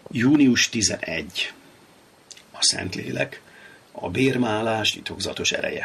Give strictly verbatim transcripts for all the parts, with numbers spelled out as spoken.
június tizenegy. A Szentlélek, a bérmálás titokzatos ereje.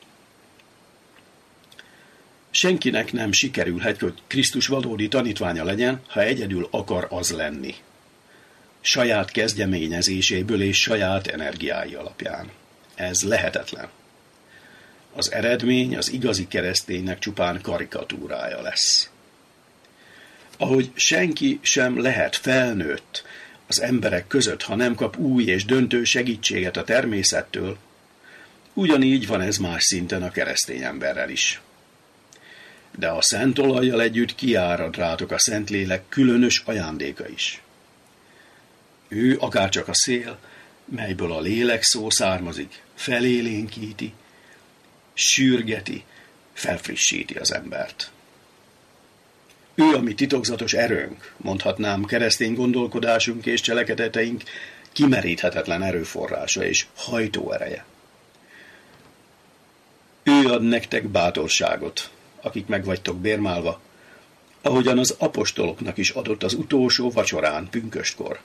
Senkinek nem sikerülhet, hogy Krisztus valódi tanítványa legyen, ha egyedül akar az lenni. Saját kezdeményezéséből és saját energiái alapján. Ez lehetetlen. Az eredmény az igazi kereszténynek csupán karikatúrája lesz. Ahogy senki sem lehet felnőtt az emberek között, ha nem kap új és döntő segítséget a természettől, ugyanígy van ez más szinten a keresztény emberrel is. De a szent olajjal együtt kiárad rátok a Szentlélek különös ajándéka is. Ő akárcsak a szél, melyből a lélek szó származik, felélénkíti, sürgeti, felfrissíti az embert. Ő a mi titokzatos erőnk, mondhatnám keresztény gondolkodásunk és cselekedeteink kimeríthetetlen erőforrása és hajtóereje. Ő ad nektek bátorságot, akik meg vagytok bérmálva, ahogyan az apostoloknak is adott az utolsó vacsorán pünköstkor.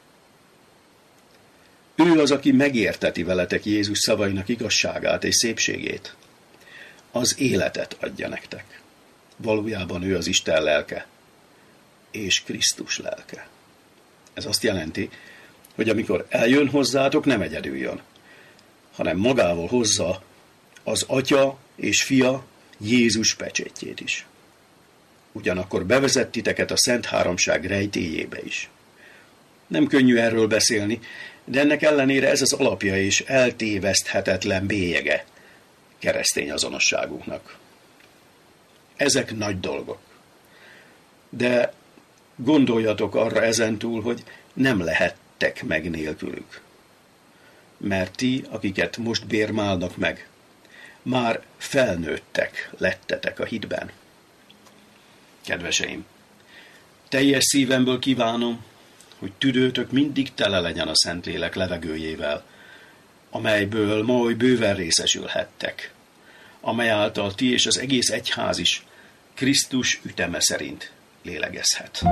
Ő az, aki megérteti veletek Jézus szavainak igazságát és szépségét. Az életet adja nektek. Valójában ő az Isten lelke, és Krisztus lelke. Ez azt jelenti, hogy amikor eljön hozzátok, nem egyedül jön, hanem magával hozza az Atya és Fia Jézus pecsétjét is. Ugyanakkor bevezet titeket a Szent Háromság rejtélyébe is. Nem könnyű erről beszélni, de ennek ellenére ez az alapja és eltéveszthetetlen bélyege keresztény azonosságunknak. Ezek nagy dolgok. De gondoljatok arra ezentúl, hogy nem lehettek meg nélkülük. Mert ti, akiket most bérmálnak meg, már felnőttek lettetek a hitben. Kedveseim, teljes szívemből kívánom, hogy tüdőtök mindig tele legyen a Szentlélek levegőjével, amelyből ma oly bőven részesülhettek, amely által ti és az egész egyház is Krisztus üteme szerint lélegezhet.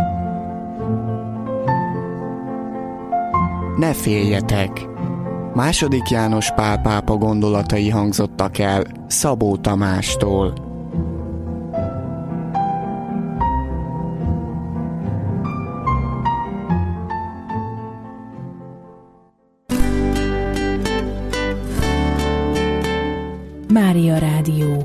Ne féljetek! Második János Pál pápa gondolatai hangzottak el Szabó Tamástól. Mária Rádió.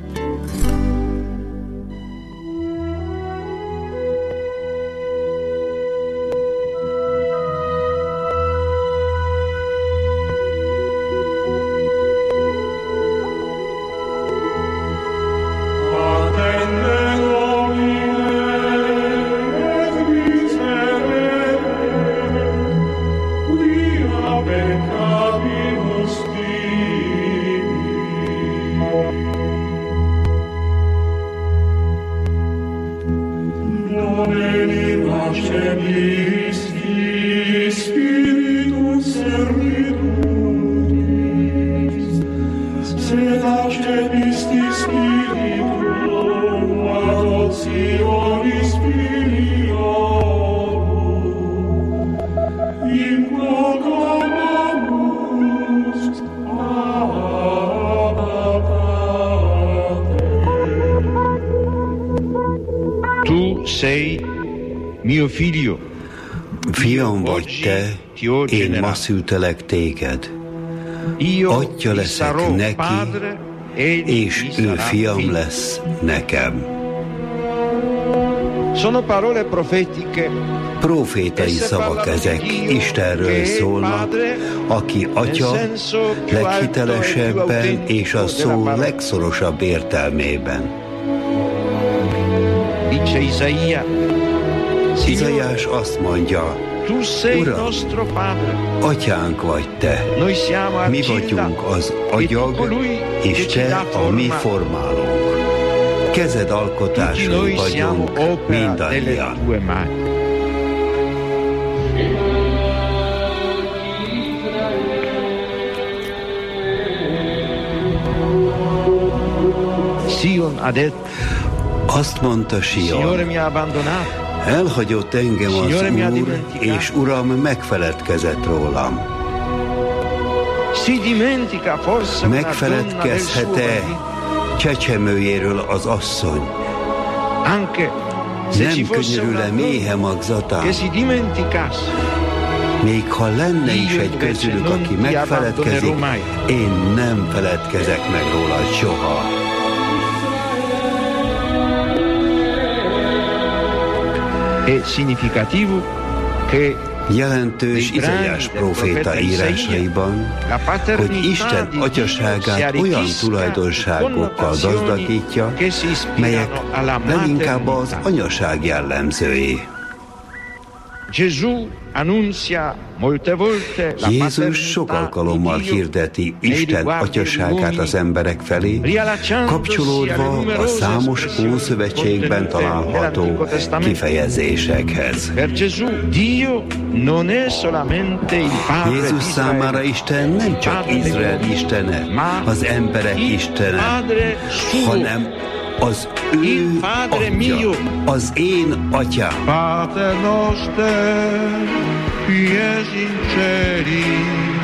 Fiam vagy te, én ma szültelek téged. Atya leszek neki, és ő fiam lesz nekem. Profétai szavak ezek, Istenről szólnak, aki Atya leghitelesebben és a szó legszorosabb értelmében. Izaiás azt mondja, Uram, Atyánk vagy te, mi vagyunk az agyag, és te a mi formálónk. Kezed alkotásai vagyunk mindannyian. Azt mondta Sion, Elhagyott engem az Úr, és Uram megfeledkezett rólam. Megfeledkezhet-e csecsemőjéről az asszony? Nem könyörül-e méhe magzatán? Még ha lenne is egy közülük, aki megfeledkezik, én nem feledkezek meg róla soha. Jelentős Izaiás próféta írásaiban, hogy Isten atyaságát olyan tulajdonságokkal gazdagítja, melyek leginkább az anyaság jellemzői. Jézus sok alkalommal hirdeti Isten atyaságát az emberek felé, kapcsolódva a számos Ószövetségben található kifejezésekhez. Jézus számára Isten nem csak Izrael istene, az emberek istene, hanem az ő atya, az én atyám. Pater noster, qui es in celis,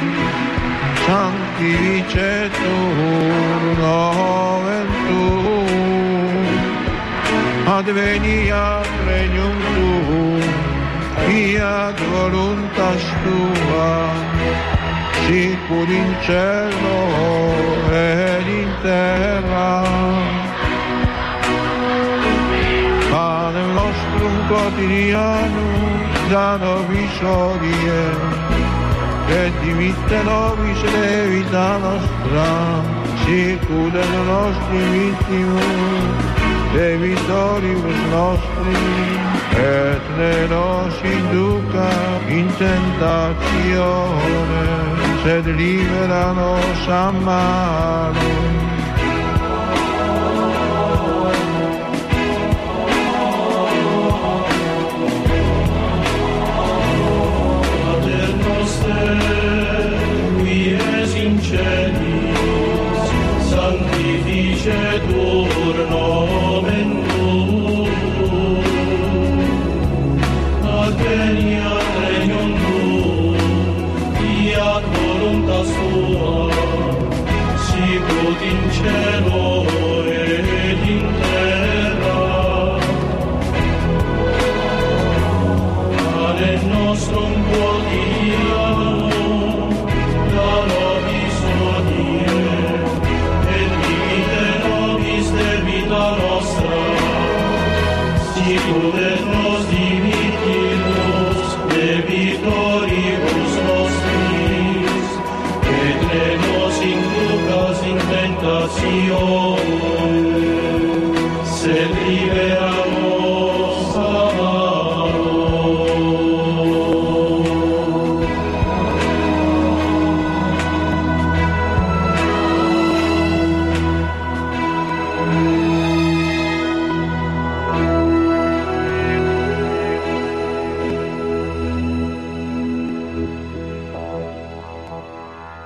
sanctificetur nomen tuum, adveniat regnum tuum, fiat voluntas tua, sicur in cielo et in terra. Panem nostrum quotidianum da nobis hodie, et dimitte nobis levita nostra, sicut et nostri vittimus, debitoribus nostri, et ne nos induca in tentatione, sed libera nos a malo. Sanctificetur nomen tuum, adveniat regnum tuum, fiat voluntas tua, sicut in cielo et in terra. Panem nostrum quotidianum da nobis hodie, debita nostra, sicut et nos dimittimus debitoribus